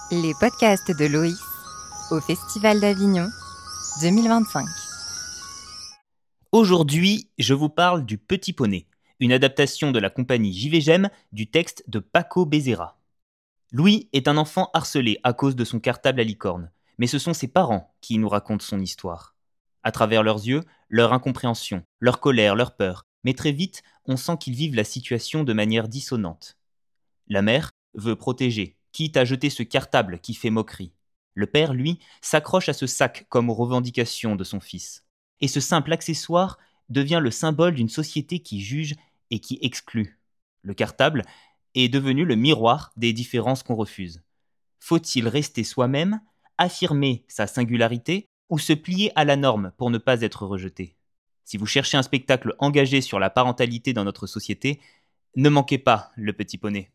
Les podcasts de Loïs au Festival d'Avignon 2025. Aujourd'hui, je vous parle du Petit Poney, une adaptation de la compagnie J'y vais j'aime du texte de Paco Bezzera. Louis est un enfant harcelé à cause de son cartable à licorne, mais ce sont ses parents qui nous racontent son histoire. À travers leurs yeux, leur incompréhension, leur colère, leur peur, mais très vite, on sent qu'ils vivent la situation de manière dissonante. La mère veut protéger, quitte à jeter ce cartable qui fait moquerie. Le père, lui, s'accroche à ce sac comme aux revendications de son fils. Et ce simple accessoire devient le symbole d'une société qui juge et qui exclut. Le cartable est devenu le miroir des différences qu'on refuse. Faut-il rester soi-même, affirmer sa singularité ou se plier à la norme pour ne pas être rejeté ? Si vous cherchez un spectacle engagé sur la parentalité dans notre société, ne manquez pas Le Petit Poney.